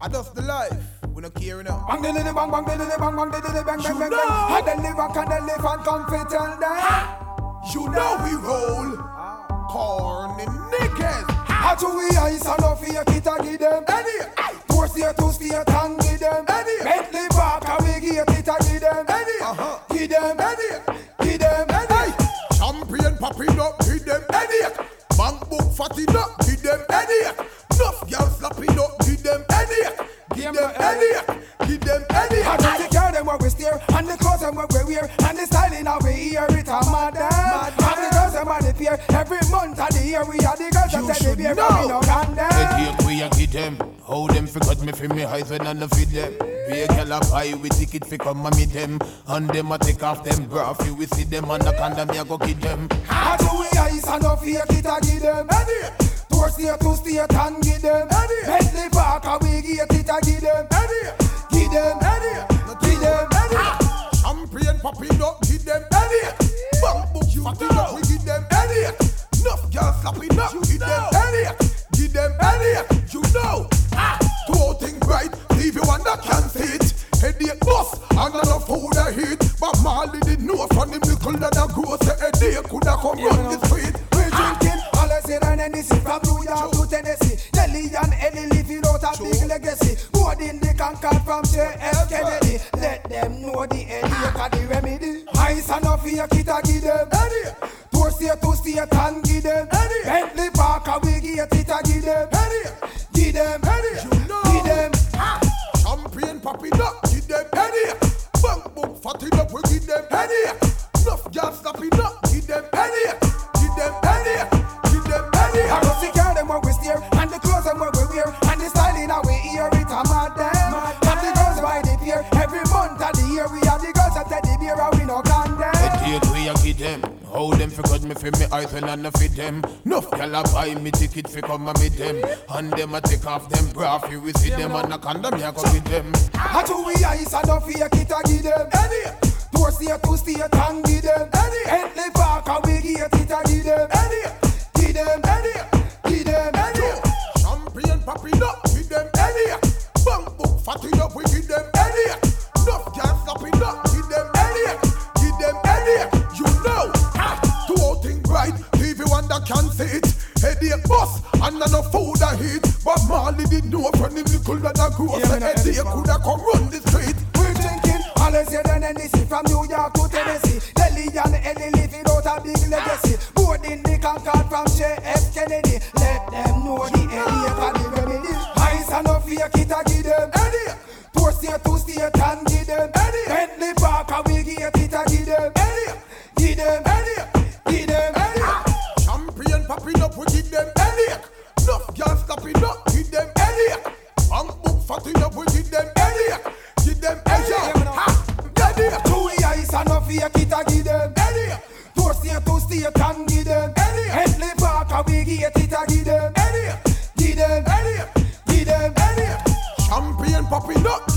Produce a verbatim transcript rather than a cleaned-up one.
I just the life. We not care enough. Bang dilly bang bang dilly bang bang dilly bang bang bang bang. Had the live and can the live and come fit tell them. You know we roll. Corny niggas. How to we ice and no fear kita give them. Any. Four state to state and give them. Any. Bentley Park and we give kita give them. Any. Uh-huh. Give them. Any. Give them. Any. Champion popping up. Give them. Any. Bank book fatty up. Give them. Any. Nuff girl slapping up. Give them. Any. Give them. Any. Give them. Any. I don't take care of them what we steer. And the clothes them what we wear. And the styling how we hear it a mad them. And the girls them what they fear. Every month of the year we are the girls that tell the beer. But we no can them. The cake we a give them. How them forgot me for me highs when I no feed them. Be a girl a buy with ticket fi come and meet them. And them a take off them bra fi we see them. And the condom me a go kid them. How do we ice and no fear kita give them. Tour state to state and give them. Bentley Park and we give it a give them. Give them. Give them. Champion popping up. Give them. Bank book fatty up. We give them. Nuff girl slapping up. Give them. Give them. You know. Two old things right. Leave you one that can see it. Headache bus and enough food I hit. But Marley didn't know from him little that a gross headache could have come run the street. We drinking all I say and anything from New York to Tennessee. Nelly and Ellie living out a big legacy. More than the Concord from J F Kennedy. Let them know the headache and the remedy. Ice and no fear kita give them. Tour state to state and give them. Bentley Park and we give it a give them. Give them. Give them. Champion popping up. Give them. Bank book fatty up. We give them. Nuff girl slapping up. Give them. Give them. Give them. I don't see care them what we steer. And the clothes them what we wear. And the styling how we hear it a mad them. And the girls by the pier. Every month of the year we are the girls that teddy beer and we no can them. The cake we a give them. How them forgot me for me eyes when I no feed them. Nuff gyal a buy me ticket fi come and meet them. And them a take off them bra fi we see them. And the condom me a go with them. How do we ice and no fear kita give them. Tour state to state and give them. Bentley Park and we give it a give them. Give them. Give them. Champion popping up. Give them. Bank book fatty up. We give them. Nuff girl slapping up. Give them. Give them. You know. Two old things right. Leave you one that can see it. Headache bus and enough food I hit. But Marley didn't know from him little that a gross headache could have come run the street. We're drinking all I say and anything from New York to Tennessee. Nelly and Ellie living out a big legacy. More than the Concord from J F Kennedy. Let them know the headache and the remedy. Ice and no fear kita give them. Tour state to state and give them. Bentley Park and we give it a give them. Give them. Give them. Champion popping up. We give them. Nuff girl slapping up. Give them. Bank book fatty up. We give them. Give them. Two ice and no fear kita give them. Tour state to state and give them. Bentley Park and we give it a give them. Give them. Give them. Champion popping up.